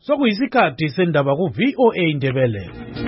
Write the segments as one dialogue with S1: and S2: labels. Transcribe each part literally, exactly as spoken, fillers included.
S1: Sokuyisikhathi sendaba ku V O A Indebele.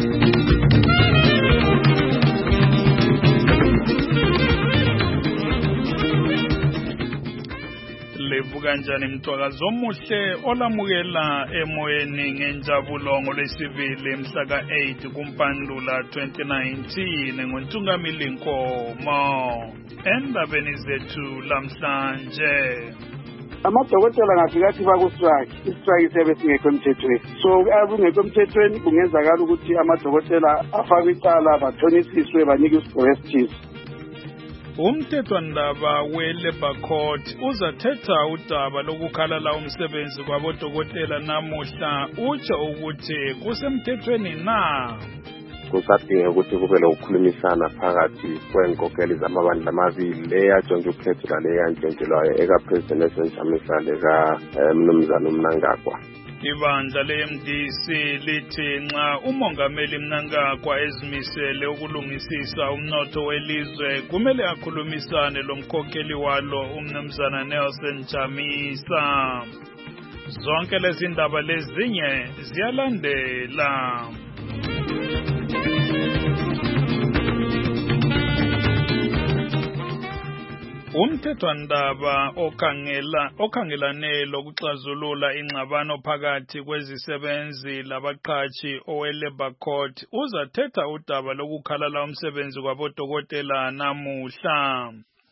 S2: Levuka njani mthwakazi omuhle olamukela emoyeni ngenjabulo ngolwesibili mhla ka eight kuMpandula twenty nineteen ngoNtungamili Nkomo. Endabeni zethu lamhlanje
S3: amadokotela ngafikathi bakustrike istrike siyabe singekho emthethweni so akungekho emthethweni kungenzakala ukuthi amadokotela afake icala bathonisiswe banike isigwesthisi.
S2: Umthethwandaba we-Labour Court uzathetha udaba lokukhalala umsebenzi kwabodokotela namuhla utsho ukuthi kusemthethweni na.
S4: Kusadinga ukuthi kube lokukhulumisana phakathi kwenkokeli zamabandla amabili leyajonge ukhethela leyantshentshelwayo eka-President esentshamisa leka-Mnumzana uMnangagwa.
S2: Ibandla le-M D C lithi nxa umongameli Mnangagwa ezimisele ukulungisisa umnotho welizwe kumele akhulumisane lomkhokheli walo uMnumzana Nelson Chamisa. Zonke lezi ndaba lezinye ziyalandela. Umthethwandaba okhangela okhangelane lokuxazulula ingxabano phakathi kwezisebenzi labaqhashi owe-Labour Court uzathetha udaba lokukhalala umsebenzi kwabodokotela namuhla.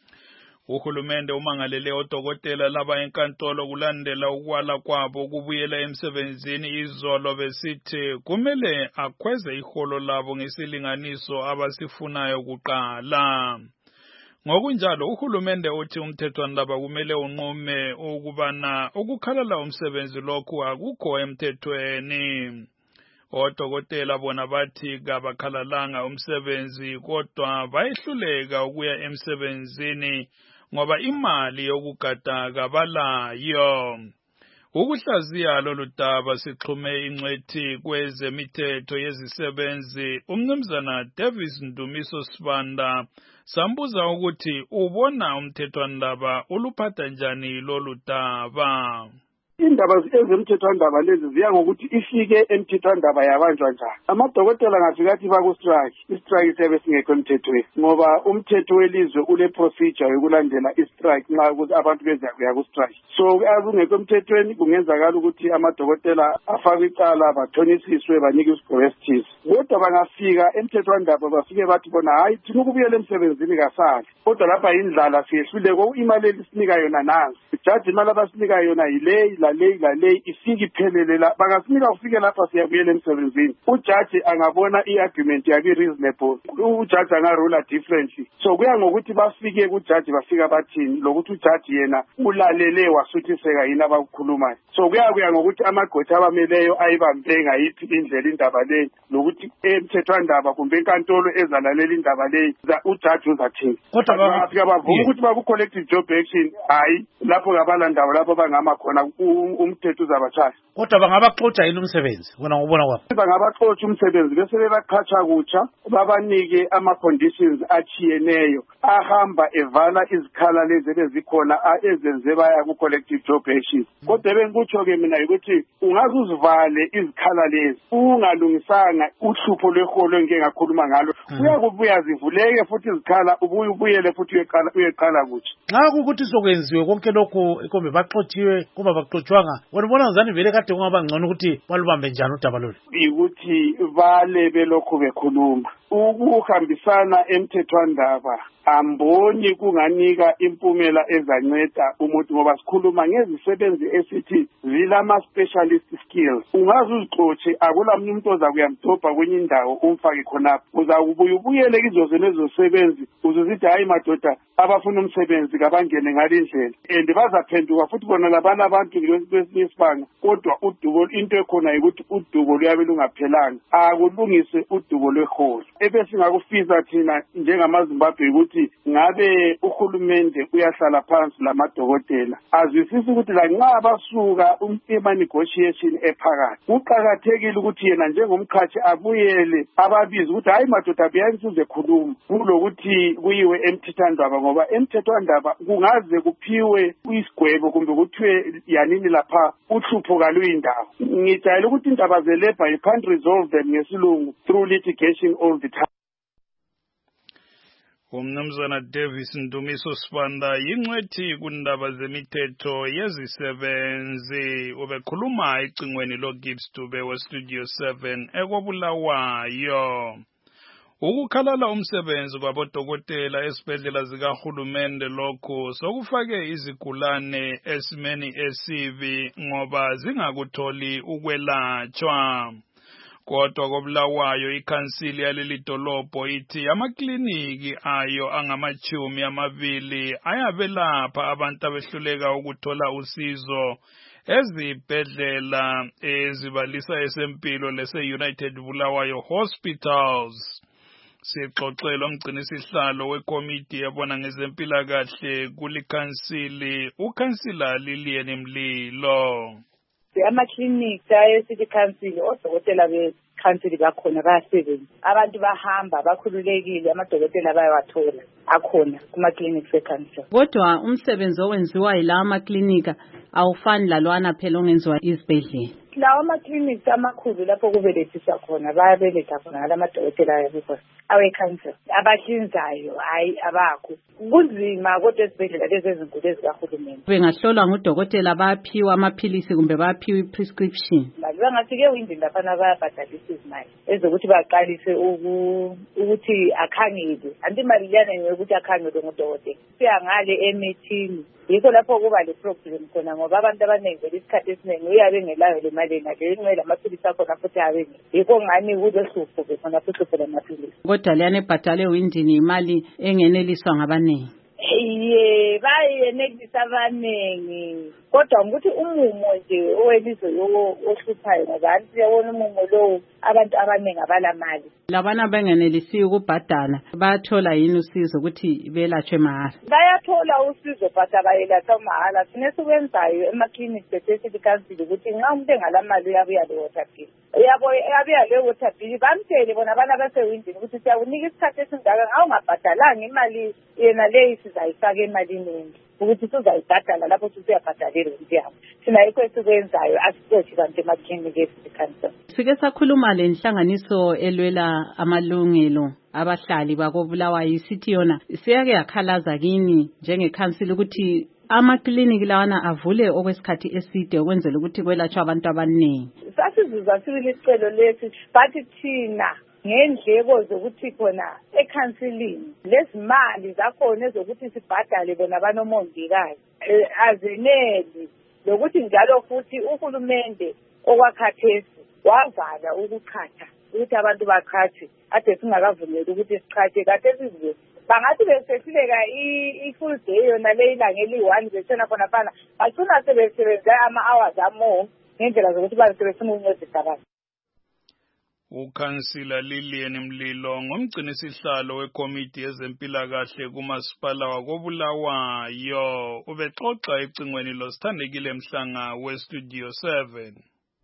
S2: Uhulumende umangalele odokotela laba enkantolo kulandela ukwala kwabo ukubuyela emsebenzini izolo besithi kumele akhweze iholo labo ngesilinganiso abasifunayo kuqala. Ngokunjalo uhulumende uthi umthethwandaba kumele unqume ukubana ukukhalala umsebenzi lokhu akukho emthethweni. Odokotela bona bathi kabakhalalanga umsebenzi kodwa bayihluleka ukuya emsebenzini ngoba imali yokugada kabalayo. Ukuhlaziya lolu daba sixhume ingcwethi kwezemithetho yezisebenzi uMnumzana Davis Ndumiso Sibanda sambuza ukuthi ubona umthethwandaba uluphatha njani lolu daba.
S3: Indaba ezemthethwandaba lezi ziya ngokuthi ifike emthethwandaba yabanjwa njani. Amadokotela ngafikathi bakustrike istrike siyabe singekho emthethweni ngoba umthetho welizwe ule procedure yokulandela istrike nxa ukuthi abantu bezakuya kustrike. So akungekho emthethweni kungenzakala ukuthi amadokotela afake icala bathonisiswe banike isigwesthisi. Kodwa bangafika emthethwandaba bafike bathi bona hayi thina ukubuyela emsebenzini kasali kodwa lapha indlala siyehluleko imali elisinika yona nansi. Jaji imali abasinika yona yile lale lale ifike iphelele la bangasinika ufike lapha siyabuyela emsebenzini. Ujaji angabona i-argument yabe reasonable ujaji angarula differently. So kuya ngokuthi bafike kujaji bafika bathini lokuthi ujaji yena ulalele wasuthiseka yini abakukhulumayo. So kuya kuya ngokuthi amagqwetha abameleyo ayibambe ngayiphi indlela indaba leyo lokuthi emthethwandaba kumbe enkantolo ezalalela indaba leyo ujaji uzathini.
S1: Kodwa
S3: bafika bavuma ukuthi baku collective job action hayi lapho ngabalandawo lapho bangama khona umthetho uzabathasa.
S1: Kodwa bangabaxotsha yini umsebenzi wona ngobona kwakho?
S3: Bangabaxotsha umsebenzi bese bebaqhatsha kutsha babanike ama conditions achiyeneyo ahamba evala izikhala lezi ezikhona ezenze baya ku collective job action. Kodwa bengikutsho ke mina ukuthi ungaze uzivale izikhala lezi ungalungisanga uhlupho lweholo engeke ngakhuluma ngalo uyakubuya zivuleke futhi izikhala ubuye ubuyele futhi uyeqala uyeqala kutsha.
S1: Nxa ukuthi sokwenziwe konke lokho ikombe baxotshiwe kuba baxotshwanga wena ubona ngani vele kade kungaba ngcono ukuthi balubambe njani udaba lolu?
S3: Ukuthi bale belokho bekhuluma ukuhambisana emthethwandaba amboni kunganika impumela ezanceda umuntu ngoba sikhuluma ngezisebenzi esithi zilama specialist skills. Ungaze uzixotshe akula umuntu ozakuyamdobha kwenye indawo umfake khonapho uzakubuya ubuyele kizo lezo sebenzi uzozithi hayi madoda abafuna umsebenzi kabangene ngalindlela and bazaphenduka futhi bona labana abantu kwesinye isibanga kodwa udubo into ekhona ukuthi udubo luyabe lungaphelanga akulungise udubo lweholo ebesingakufisa thina njengamaZimbabwe ukuthi ngabe uhulumende uyahlala phansi lamadokotela azwisise ukuthi lanxa basuka ema-negotiation ephakathi kuqakathekile ukuthi yena njengomkhathi abuyele ababizi ukuthi hayi madoda buyani sizekhuluma kulokuthi kuyiwe emthethwandaba ngoba emthethwandaba kungaze kuphiwe isigwebo kumbe kuthiwe yanini lapha uhlupho kaluyindawo. Ngijayele ukuthi indaba zelebha you can't resolve them ngesilungu through litigation all the time.
S2: Umnumzana Davis Ndumiso Sibanda yingcwethi kundaba zemithetho yezisebenzi ubekhuluma icingweni lo Gibbs Dube we Studio seven ekobulawayo. Ukukhalala umsebenzi kwabodokotela esibhedlela zikahulumende lokho sokufake izigulane esimeni esibi ngoba zingakutholi ukwelatshwa. Kodwa kobulawayo ikhansili yaleli dolobho ithi amakliniki ayo angamachumi amabili ayabelapha abantu abehluleka ukuthola usizo ezibhedlela ezibalisa esempilo lese-United Bulawayo Hospitals. Sixoxela umgcinisihlalo wekomiti yabona ngezempilakahle kulikhansili ukhansila Lilian Mlilo.
S5: Amaklinika ayesithi council odokotela be-council bakhona bayasebenza. Abantu bahamba bakhululekile amadokotela bayawathola akhona kuma-clinics e-council.
S6: Kodwa umsebenzi owenziwa yila amaklinika awufani lalwana phela ongenziwa izibhedlela.
S5: Lawa ama-clinics amakhulu lapho kubelethisa khona bayabeletha khona ngala madokotela ayabikho awe-council abahlinzayo hayi abakho. Kunzima kodwa esibhedlela lezi ezinkulu ezikahulumeni.
S6: Bengahlolwa ngudokotela bayaphiwa amaphilisi kumbe bayaphiwa i-prescription.
S5: Bangafike windini laphana bayabhadalisa izimali ezokuthi baqalise ukuthi akhangele. Antimali liyana yokuthi akhangelwe ngudokotela. Siyangale emithini. Yikho lapho kuba le problem khona ngoba abantu abaningi lesikhathi esiningi uyabe engelayo le mali ngale incwela amaphilisi akhona futhi abengi. Yikho ngani kuzohlupho ke khona futhi phela amaphilisi.
S6: Kodwa liyane ebhadale windini imali engeneliswa ngabanengi.
S5: Iye bayenelisa abanengi kodwa ukuthi umumo nje owelizwe ohluphayo ngoba siyabona umumo lo abantu abanengi abalamali.
S6: Labana bengenelisi ukubhadala bayathola yini usizo ukuthi belatshwe mahhala?
S5: Bayathola usizo but abayelatshwa mahhala. Sine sikwenzayo ema-clinics esithi council ukuthi nxa umuntu engalamali uyabuya le water bill. Uyabo uyabuya le water bill bamtshele bona abana basewindini ukuthi siyakunika isikhathi esingaka ngawungabhadalanga imali yena leyi sizayifaka emalini enye ukuthi sizayibhadala lapho siyabhadalela ukuthi yabo. Sina yikho esikwenzayo asikothi kanti ema-clinics esithi
S6: Sike sakhuluma le nhlanganiso elwela amalungelo abahlali bakobulawayo isithi yona siyake yakhalaza kini njengekhansili ukuthi amakliniki lawana avule okwesikhathi eside ukwenzela ukuthi kwelatshwe abantu abaningi.
S5: Sasizuzwa sibili isicelo lesi bathi thina ngendleko zokuthi khona ekhansilini lezimali zakhona ezokuthi sibhadale bona banomongikazi azeneli lokuthi njalo futhi uhulumende okwakhathesi wavala ukukhatha ukuthi abantu bakhathi ade singakavumeli ukuthi sikhathe kade sizwe bangathi besehluleka i-full day yona le ilanga eli-one besena khona fana bagcina sebesebenza ama-hours amore ngendlela zokuthi basebefuna ukuncedisa abantu.
S2: Ukhansila Lilian Mlilo ngumgcinisihlalo wekomiti yezempilakahle kumasipala wakobulawayo ubexoxa ecingweni losithandekile Mhlanga we-Studio seven.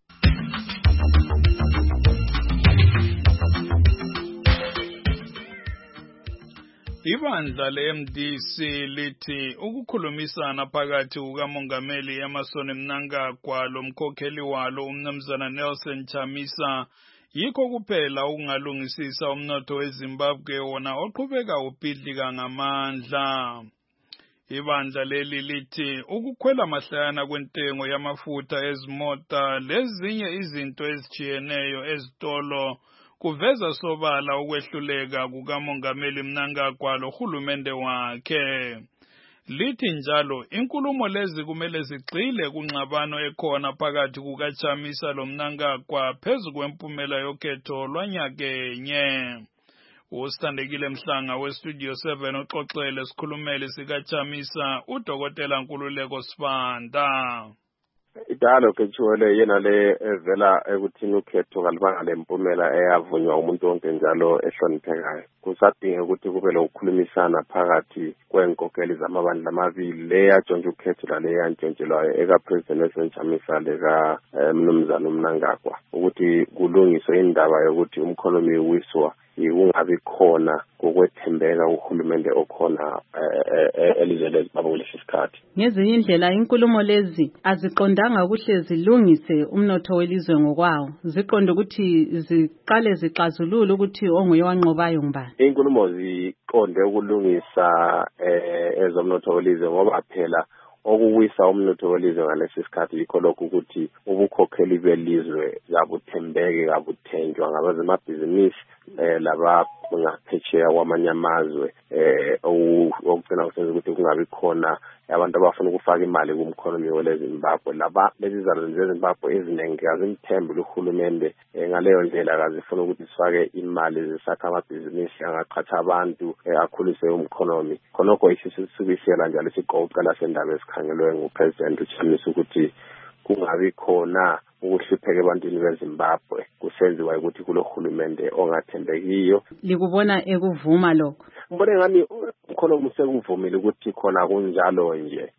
S2: Ibandla le-M D C lithi ukukhulumisana phakathi kukamongameli Emmerson Mnangagwa lomkhokheli walo umnumzana Nelson Chamisa yikho kuphela ukungalungisisa umnotho weZimbabwe wona oqhubeka ubhidlika ngamandla. Ibandla leli lithi ukukhwela mahlayana kwentengo yamafutha ezimota lezinye izinto ezijiyeneyo ezitolo kuveza sobala ukwehluleka kukamongameli Mnangagwa lohulumende wakhe. Lithi njalo inkulumo lezi kumele zigxile kunxabano ekhona phakathi kukaChamisa loMnangagwa phezu kwempumela yokhetho lwanyakenye. Usithandekile Mhlanga we-Studio seven uxoxele sikhulumeli sikaChamisa uDokotela Nkululeko Sibanda.
S4: Dialogue etshiwele yena le evela ekuthini ukhetho kalibanga lempumela eyavunywa umuntu wonke njalo ehloniphekayo. Kusadinga ukuthi kube lokukhulumisana phakathi kwenkokeli zamabandla amabili le yatshontsha ukhetho lale yantshontshelwayo eka-President Nelson Chamisa leka Mnumzana uMnangagwa ukuthi kulungiswe indaba yokuthi umkhonomi uwiswa kungabi khona kokwethembeka uhulumende okhona elizwe leZimbabwe kulesi sikhathi.
S6: Ngezinye indlela inkulumo lezi aziqondanga kuhle zilungise umnotho welizwe ngokwawo, ziqonde ukuthi ziqale zixazulule ukuthi onguye wanqobayo ngubani.
S4: Inkulumo ziqonde ukulungisa ezomnotho welizwe ngoba phela okuwisa umnotho welizwe ngalesi sikhathi yikho lokho ukuthi ubukhokheli belizwe kabuthembeke kabuthenjwa ngabazemabhizinisi eh laba ngaphetsheya kwamanye amazwe eh okugcina kusenza ukuthi kungabi khona abantu abafuna ukufaka imali kumkhonomi weleZimbabwe. Laba lezi zalo zeZimbabwe eziningi azimthembi uhulumende ngaleyo ndlela akazifuna ukuthi sifake imali zisakha amabhizinisi angaqhatha abantu akhulise umkhonomi. Khonokho isisubisela njalo isiqoqela sendaba esikhangelwe nguPresident uChamisa ukuthi kungabi khona ukuhlupheka ebantwini beZimbabwe kusenziwa ukuthi kulo hulumende ongathembekiyo.
S6: Likubona ekuvuma lokho?
S4: Ngibona ngani umkhonomi sekuvumile ukuthi khona kunjalo nje.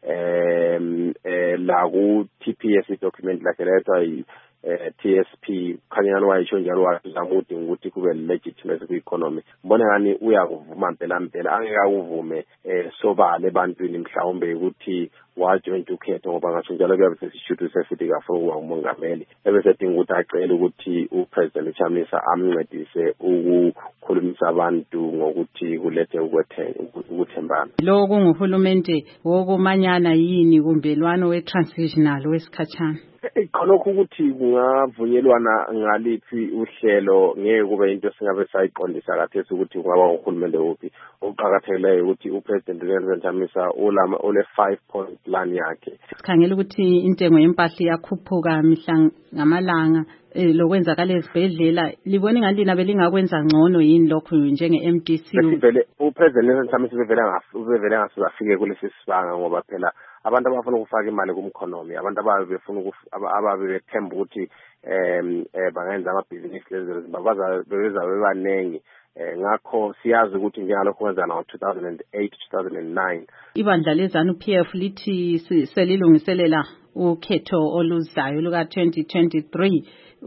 S4: Em la ku T P S document lakhe lethwa eh T S P khanyana wayisho njalo wazamudi ukuthi kube legitimacy ku-economy. Ngibona ngani uyakuvuma mpela mpela angeke akuvume eh sobala ebantwini mhlawumbe ukuthi wajoint ukhetho ngoba ngasho njalo kuyabe sesishuthi sesithi kafuna ukuba umongameli ebese dinga ukuthi acele ukuthi uPresident Chamisa amncedise ukukhulumisa abantu ngokuthi kulethe ukuthembana.
S6: Lo kunguhulumende wokumanyana yini kumbelwano we-transitional wesikhatshana?
S4: Khonokho ukuthi kungavunyelwana ngalithi uhlelo ngeke kube into singabe sayiqondisa kathesi ukuthi kungaba uhulumende wophi. Uqhakatheleyo ukuthi uPresident Nelson Chamisa ulama ole five point plan yakhe.
S6: Sikhangela ukuthi intengo yempahla yakhuphuka mihla ngamalanga lokwenzakala ezibhedlela. Libona ngalina belingakwenza ngcono yini lokho njenge-M D C?
S4: Sivele uPresident Nelson Chamisa bevele ngafike ngasizafike kulesi sibanga ngoba phela abantu abafuna ukufaka imali kumkhonomi, abantu ababe befuna ababe bethemba ukuthi em bangenza amabhizinisi lezi babaza beza bebanengi. Ngakho siyazi ukuthi njengalokho kwenza na two thousand eight two thousand nine
S6: ibandla lezanu P F lithi selilungiselela ukhetho oluzayo luka twenty twenty-three.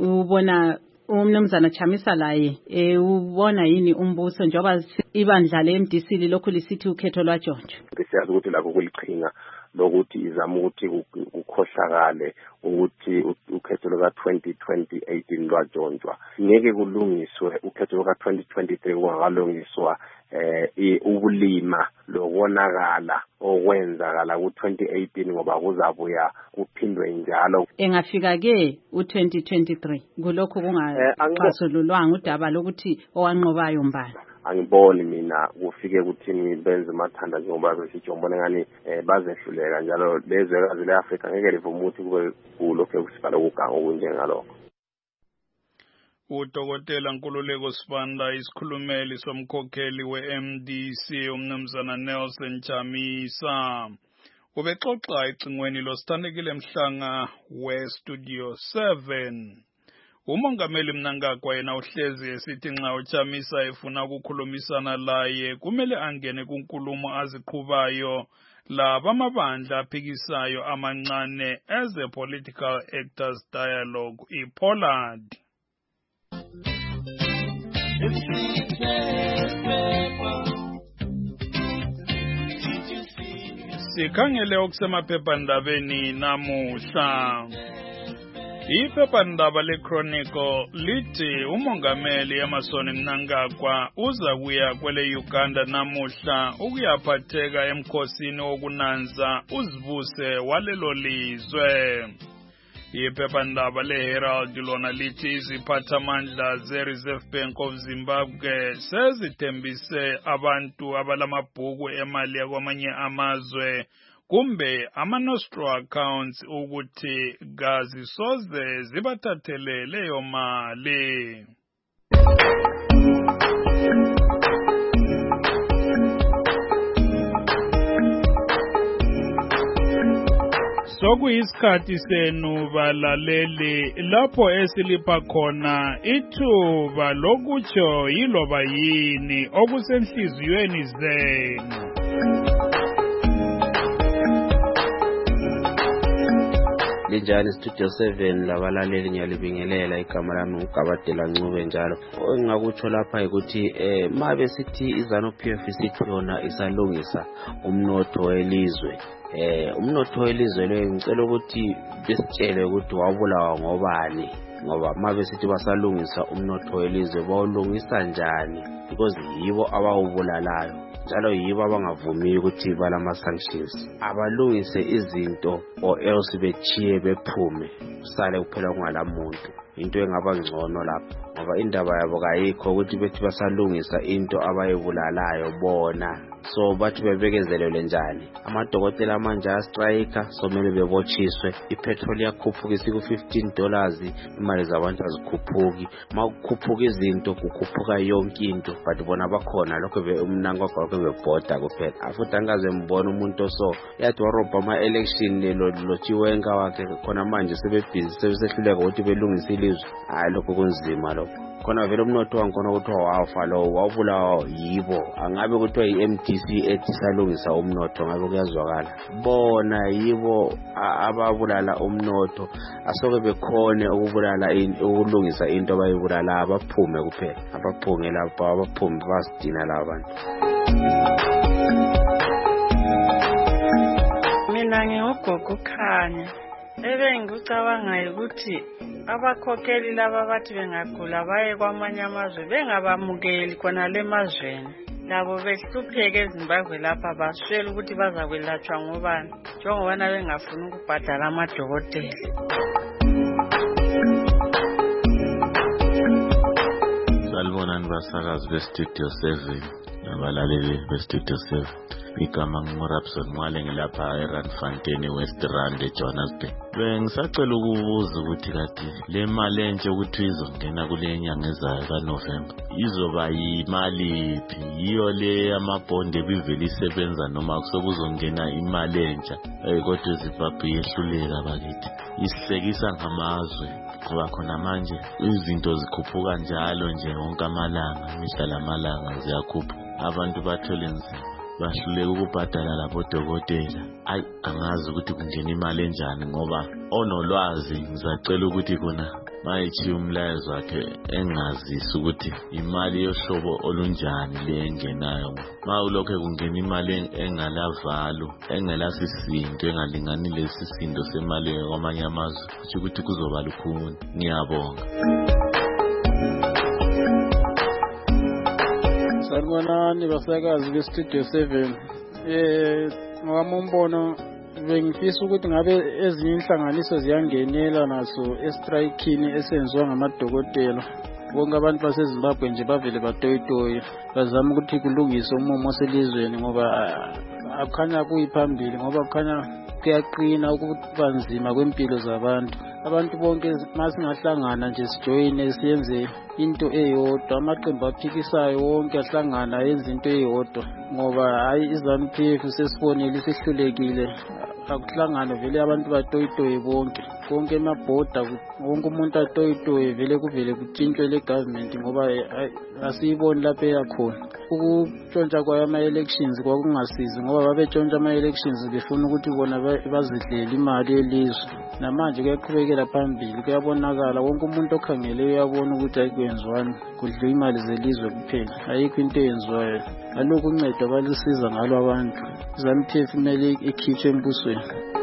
S6: Ubona umnumzana Chamisa laye eh ubona yini umbuso njoba ibandla le-M D C lokho lisithi ukhetho lwajontsho?
S4: Siyazi ukuthi lakho kulichinga lokuthi izama ukuthi ukhohlakale ukuthi ukhetho luka twenty eighteen lwajontswa. Ngeke kulungiswe ukhetho luka twenty twenty-three kungakalungiswa eh ubulima lokonakala okwenzakala ku twenty eighteen ngoba kuzabuya kuphindwe njalo.
S6: Engafika ke u twenty twenty-three kulokho kungaxazululwanga udaba lokuthi owanqobayo mbani?
S4: Angiboni mina kufike ukuthini benze amathanda njengoba besitsho ngibona ngani bazehluleka njalo lezwekazi leAfrika ngeke livume ukuthi kube kulokho ekusibala ukuganga okunjengalokho.
S2: Udokotela Nkululeko Sibanda isikhulumeli somkhokheli we-M D C umnumzana Nelson Chamisa ubexoxa ecingweni losithandekile Mhlanga we-Studio seven. Umongameli Mnangagwa yena uhlezi esithi nxa uChamisa efuna ukukhulumisana laye kumele angene kunkulumo aziqhubayo laba amabandla aphikisayo amancane as a political actors dialogue iPollard. Sikhangele okusemaphephandabeni namuhla. Iphephandaba leChronicle lithi umongameli Emmerson Mnangagwa uza kuya kwele Uganda namuhla ukuyaphatheka emkhosini wokunanza uzibuse walelo lizwe. Iphephandaba leHerald lona lithi iziphathamandla ze-Reserve Bank of Zimbabwe sezithembise abantu abalamabhuku emali yakwamanye amazwe kumbe ama-nostro accounts ukuthi kazisoze zibathathele leyo mali. sokuyisikhathi senu balaleli lapho esilipha khona ithuba lokutsho yiloba yini okusenhliziyweni zenu.
S7: Linjani Studio seven labalaleli ngiyalibingelela igama lami uGabadela Ncube njalo. Engakutsho lapha ukuthi eh mabe sithi iZanu P F sithi yona isalungisa umnotho welizwe. Eh umnotho welizwe lo ngicela ukuthi besitshele ukuthi wabulawa ngobani, ngoba mabe sithi basalungisa umnotho welizwe bawulungisa njani, because yibo abawubulalayo njalo yibo abangavumi ukuthi balama sanctions. Abalungise izinto or else bechiye bephume sale kuphela kungalamuntu. Into engaba ngcono lapho ngoba indaba yabo kayikho ukuthi bethi basalungisa into abayibulalayo bona. So bathi bebekezelele njani? Amadokotela manje astrike, so mele bebotshiswe. Ipetrol yakhuphuka isiku fifteen dollars, imali zabantu azikhuphuki. Makukhuphuka izinto kukhuphuka yonke into, but bona bakhona lokho umnango kwakho bebhoda kuphela. Afuthi angaze mbona umuntu so yathi warobha ama election lo lochiwenga wakhe khona manje sebebhizi sebesehluleka ukuthi belungise ilizwe. Hayi lokho kunzima lokho. Khona vele umnotho wankona ukuthi wafa lo wabulawa yibo. Angabe kuthiwa i-M D C ethi salungisa umnotho ngabe kuyazwakala. Bona yibo ababulala umnotho, asoke bekhone ukubulala ukulungisa into abayibulala abaphume kuphela. Abaphunge lapha abaphume basidina labantu.
S8: Mina ngiugogo Khanya. Ebe ngikucabangayo ukuthi abakhokheli laba bathi bengagula baye kwamanye amazwe bengabamukeli khona lemazweni. Labo behlupheke eZimbabwe lapha baswela ukuthi bazakwelatshwa ngobani njengoba bengafuni ukubhadala amadokotela.
S9: Salibonani basakazi beStudio seven nabalaleli beStudio seven. Igama ngumRapson Mwale ngilapha eRandfontein West Rand eJohannesburg. Bengisacela ukubuza ukuthi kati le mali entshe ukuthi izongena kule nyanga ezayo kaNovember izoba yimali iphi? Yiyo le amabond ebivele isebenza noma kusobuzongena imali entsha? Eh kodwa iZimbabwe yehluleka bakithi. Isihlekisa ngamazwe ngoba khona manje izinto zikhuphuka njalo nje wonke amalanga, imihla lamalanga ziyakhuphuka. Abantu bathole nzima, bahluleka ukubhadala labo dokotela. Ayi angazi ukuthi kungena imali enjani ngoba onolwazi ngizacela ukuthi kuna mayithi umlayezo wakhe engazisi ukuthi imali yohlobo olunjani le engenayo. Ma ulokho kungena imali engalavalo, engelasisindo, engalingani lesisindo semali kwamanye amazwe, kuthi ukuthi kuzoba lukhuni. Ngiyabonga.
S10: Sanibonani basakazi beStudio seven. Eh ngowami umbono bengifisa ukuthi ngabe ezinye inhlanganiso ziyangenela naso estrikeini esenziwa ngamadokotela. Bonke abantu baseZimbabwe nje bavele batoyitoye bazama ukuthi kulungiswe umumo oselizweni ngoba akukhanya kuyiphambili, ngoba kukhanya kuyaqina ukuba nzima kwempilo zabantu. Abantu bonke masingahlangana nje sijoyine siyenze into eyodwa, amaqembu aphikisayo wonke ahlangana yenza into eyodwa, ngoba hayi iZanu P F sesibonile sihlulekile. Akuhlangana vele abantu batoyitoye bonke konke emabhoda, wonke umuntu atoyitoye vele kuvele kutshintshwe le government ngoba asiyiboni lapho eyakhona. Ukutshontsha kwayo ama-elections kwakungasizi ngoba babetshontsha ama-elections befuna ukuthi bona bazidlele imali yelizwe. Namanje kuyaqhubekela phambili, kuyabonakala wonke umuntu okhangele uyabona ukuthi ayikwenziwani, kudliwa imali zelizwe kuphela, ayikho into eyenziwayo. Alokhu uncedo abalusiza ngalo abantu, iZanu P F kumele ikhitshwe embusweni.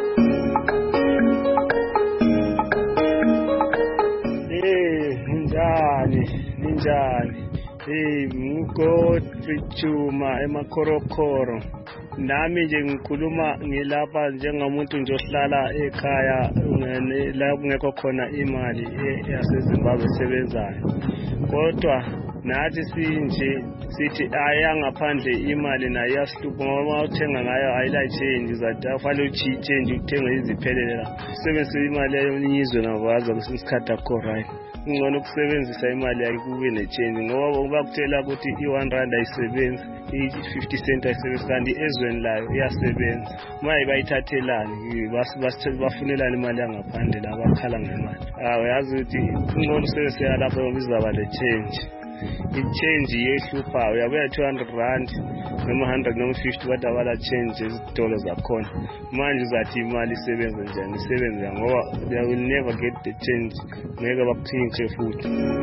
S11: Eh njani njani eh ngugodi Chuma eMakhorokhoro. Nami nje ngikhuluma ngilapha njengomuntu nje ohlala ekhaya la kungekho khona imali yaseZimbabwe esebenzayo. Kodwa nathi sinje sithi ayangaphandle imali nayo iyasihlupha ngoba uthenga ngayo ayila-change uzathi afanele uchi-change uthenga iziphelele la usebenzise imali yomnyizwe navaza kwesinye isikhathi akho right kungcono ukusebenzisa imali yakhe kube ne-change ngoba bakutshela ukuthi i-one rand ayisebenzi i-fifty cent ayisebenzi kanti ezweni layo iyasebenza maye bayithathelani bafunelani imali yangaphandle la bakhala ngemali awu yazi ukuthi kungcono usebenzise lapho ngoba izaba le-change i-change yehluphayo uyabuya two hundred rand noma one hundred noma fifty bathi abala-change ezitolo zakhona manje uzathi imali isebenza njani isebenza njani ngoba they will never get the change ngeke bakuthinche futhi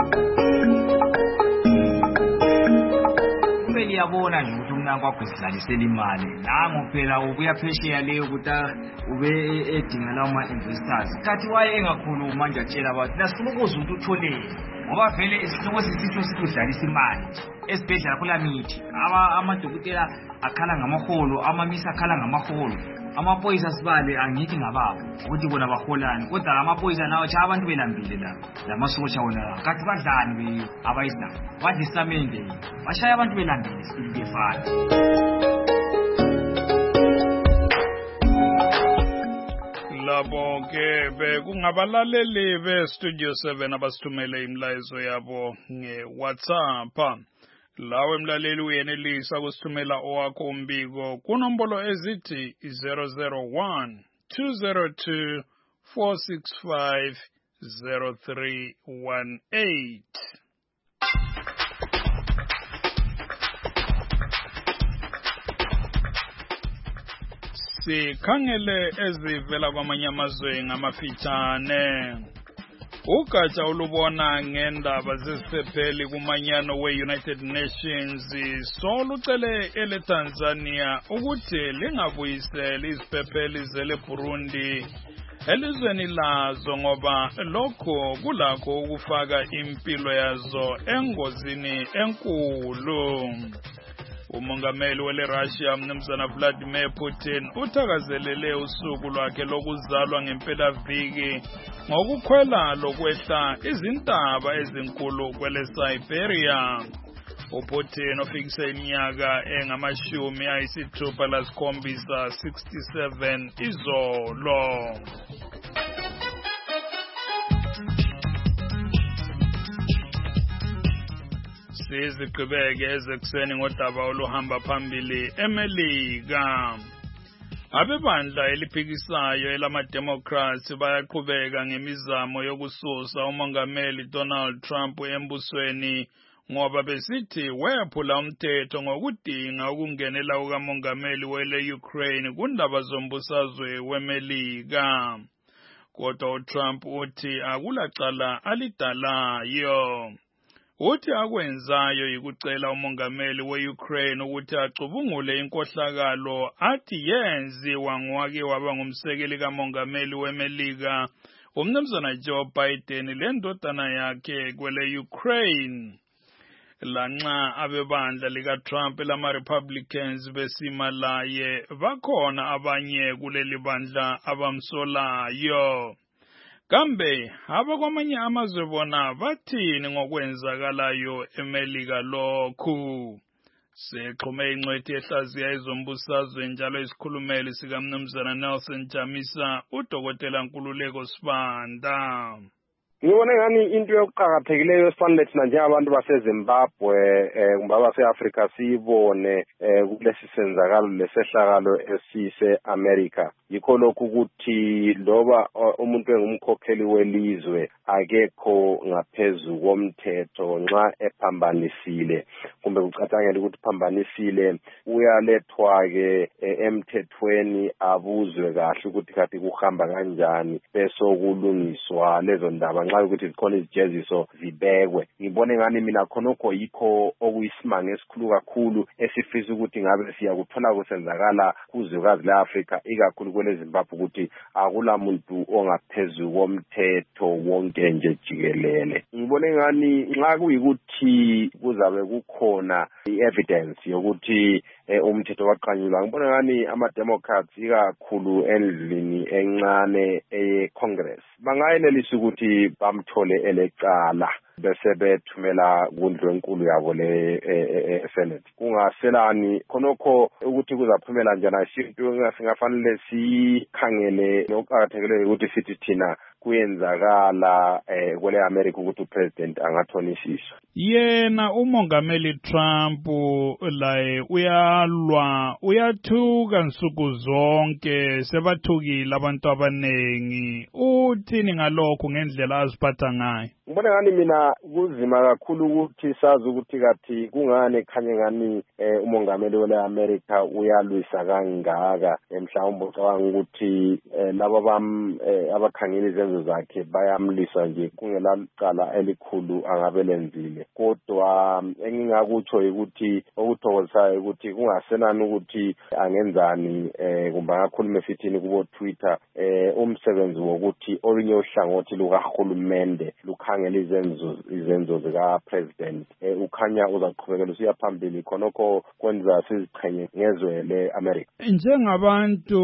S12: liyabona nje ukuthi umnyango wakho sidlalisela imali nango phela ubuya phesheya leyo ukuthi ube edingela ama-investors kathi waye engakhuluma manje atshela abantu nasifuna ukuze ukuthi utholele ngoba vele isihloko sisitsho sithi udlalisa imali esibhedlela kula mithi amadokotela akhala ngamaholo amamisi akhala ngamaholo amaphoyisa sibale angithi ngababo ukuthi bona baholani kodwa amaphoyisa nawo cha abantu belambile la lamasosha wona la kathi badlani abayisa badlisamende bashaya abantu belambile sibili befana
S2: labo ke bekungabalaleli be-Studio seven abasithumele imlayezo yabo nge-WhatsApp. Lawe mlaleli uyenelisa kusithumela owakho umbiko kunombolo ezithi zero zero one two zero two four six five zero three one eight. Sikhangele ezivela kwamanye amazwe ngamafitshane. Ugatsha olubona ngendaba zesiphepheli kumanyano we-United Nations solucele ele Tanzania ukuthi lingabuyiseli iziphepheli zele Burundi elizweni lazo ngoba lokho kulakho ukufaka impilo yazo engozini enkulu. Umongameli wele Russia mnumzana Vladimir Putin uthakazelele usuku lwakhe lokuzalwa ngempelaviki ngokukhwela lokwehla izintaba ezinkulu kwele Siberia. uPutin ofikise iminyaka engamashumi ayisithupha lasikhombisa sixty-seven izolo. Sizigqibeke ezekuseni ngodaba oluhamba phambili eMelika. Abebandla eliphikisayo elama-Democrats bayaqhubeka ngemizamo yokususa umongameli Donald Trump embusweni ngoba besithi wephula umthetho ngokudinga ukungenela ukamongameli wele Ukraine kundaba zombusazwe weMelika. Kodwa uTrump uthi akulacala alidalayo. Uthi akwenzayo yikucela umongameli we-Ukraine ukuthi acubungule inkohlakalo athi yenziwa ngowake waba ngumsekeli kamongameli weMelika umnumzana Joe Biden lendodana yakhe kwele Ukraine. Lanxa abebandla lika-Trump lama-Republicans besima laye bakhona abanye kuleli bandla abamsolayo. Kambe abakwamanye amazwe bona bathini ngokwenzakalayo eMelika lokhu? Sexhume ingcwethi ehlaziya ezombusazwe njalo isikhulumeli sikamnumzana Nelson Jamisa udokotela Nkululeko Sibanda.
S4: Ngibona ngani into yokuqhakathekileyo esifanele thina njengabantu baseZimbabwe eh kumbe base-Afrika siyibone eh kulesi senzakalo lesehlakalo esise America yikho lokhu ukuthi loba umuntu engumkhokheli welizwe akekho ngaphezulu komthetho nxa ephambanisile kumbe kucatshangela ukuthi phambanisile uyalethwa ke emthethweni abuzwe kahle ukuthi kathi kuhamba kanjani bese kulungiswa lezo ndaba nxa ukuthi zikhona izijeziso zibekwe. Ngibone ngani mina khonokho yikho okuyisimanga esikhulu kakhulu esifisa ukuthi ngabe siyakuthola kusenzakala kuzwekazi le-Afrika ikakhulu kwele Zimbabwe ukuthi akula muntu ongaphezulu komthetho wonke nje jikelele. Ngibone ngani nxa kuyikuthi kuzabe kukhona i-evidence yokuthi umthetho waqanyulwa. Ngibone ngani ama-Democrats ikakhulu endlini encane eye-Congress bangayenelisa ukuthi bamthole elecala bese bethumela kundlu enkulu yabo le Senate. Kungaselani khonokho ukuthi kuzaphumela njani isinto singafanele sikhangele nokuqhakathekile ukuthi sithi thina kuyenzakala eh kwele America ukuthi upresident angathonisiswa.
S2: Yena umongameli Trump laye uyalwa uyathuka nsuku zonke sebathukile abantu abanengi. Uthini ngalokho ngendlela aziphatha ngayo?
S4: Ngibona ngani mina kuzima kakhulu ukuthi sazi ukuthi kathi kungane khanye ngani eh umongameli wele America uyalwisa kangaka emhlawumbe ucabanga ukuthi laba bam abakhangeli izenzo zakhe bayamlisa nje kungelacala elikhulu angabe lenzile. Kodwa engingakutsho ukuthi okuthokozisayo ukuthi kungasenani ukuthi angenzani eh kumbe ngakhuluma esithini kubo Twitter eh umsebenzi wokuthi olinye uhlangothi lukahulumende lukhangela izenzo izenzo zika president eh ukhanya uzaqhubekela usiya phambili khonokho kwenza siziqhenye ngezwe le America.
S2: Njengabantu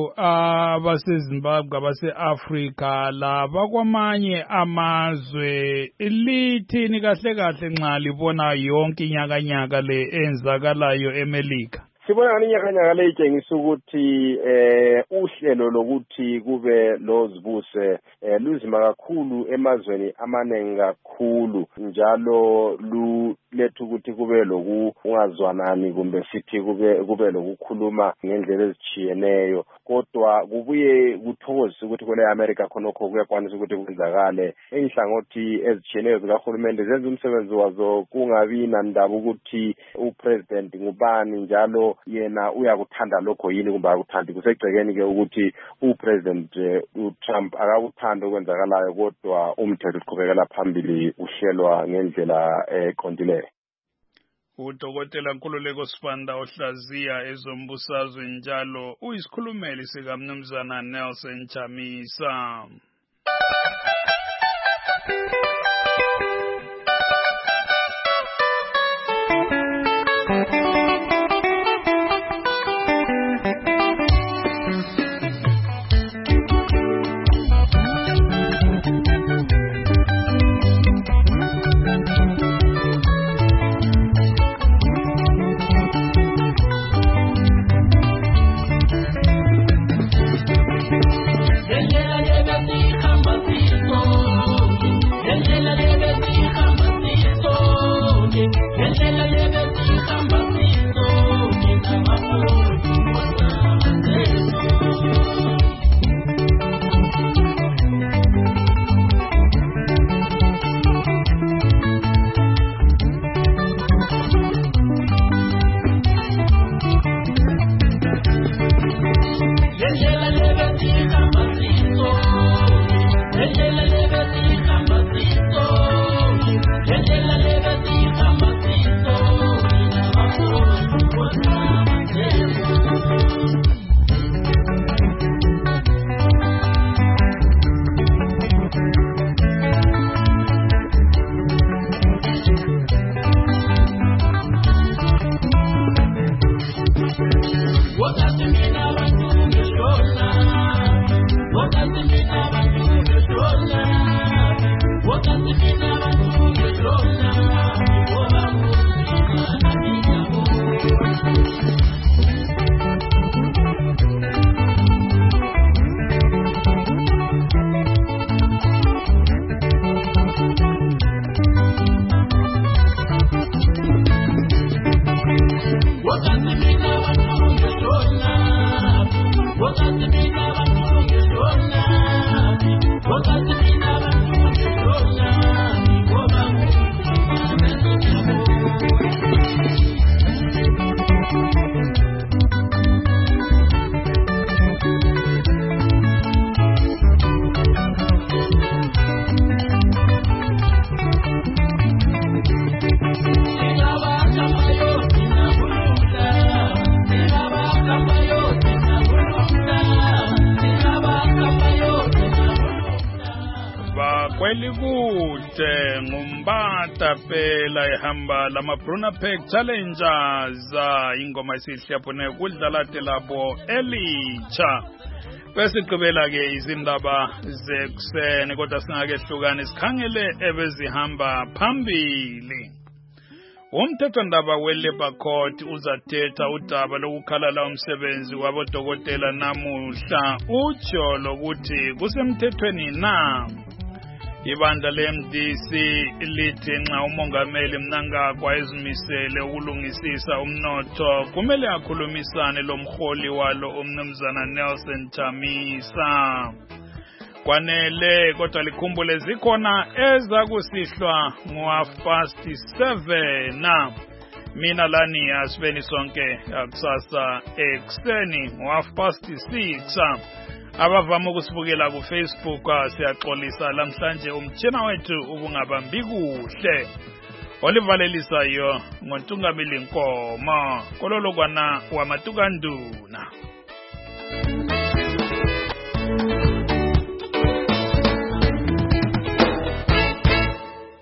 S2: abaseZimbabwe abase-Africa laba kwamanye amazwe lithini kahle kahle nxa libona yonke inyakanyaka le enzakalayo eMelika?
S4: Sibona ngani inyakanyaka le itshengisa ukuthi eh uhlelo lokuthi kube lozibuse eh luzima kakhulu emazweni amanengi kakhulu njalo lu lethu ukuthi kube lokungazwanani kumbe sithi kube kube lokukhuluma ngendlela ezitshiyeneyo. Kodwa kubuye kuthokozisa ukuthi kwele America khonokho kuyakwanisa ukuthi kwenzakale enhlangothi ezitshiyeneyo zikahulumende zenza umsebenzi wazo kungabi nandaba ukuthi upresident ngubani njalo yena uyakuthanda lokho yini kumbe akuthandi. Kusegcekeni ke ukuthi upresident uTrump akakuthanda okwenzakalayo kodwa umthetho uqhubekela phambili uhlelwa ngendlela eqondileyo.
S2: Udokotela Nkululeko Sibanda ohlaziya ezombusazwe njalo uyisikhulumeli sika Mnumzana Nelson Chamisa. Kwelikude ngumbata phela ehamba lama Bruna Pack Challengers ingoma esihlapho nekudlala labo elitsha Besigqibela ke izindaba zekuseni kodwa singakehlukani sikhangele ebezihamba phambili. Umthethwandaba we-Labour Court uzathetha udaba lokukhalala umsebenzi wabodokotela namuhla utsho lokuthi kusemthethweni na. Ibandla le-M D C lithi nxa umongameli Mnangagwa ezimisele ukulungisisa umnotho kumele akhulumisane lomholi walo umnumzana Nelson Chamisa. Kwanele kodwa likhumbule zikhona ezakusihlwa ngo-half past seven na. Mina lani asibeni sonke kusasa ekuseni ngo-half past six. Abavama ukusibukela ku Facebook siyaxolisa lamhlanje umtshina wethu ubungabambi kuhle. Olivalelisayo ngontungameli Nkomo kololokwana wamatukanduna.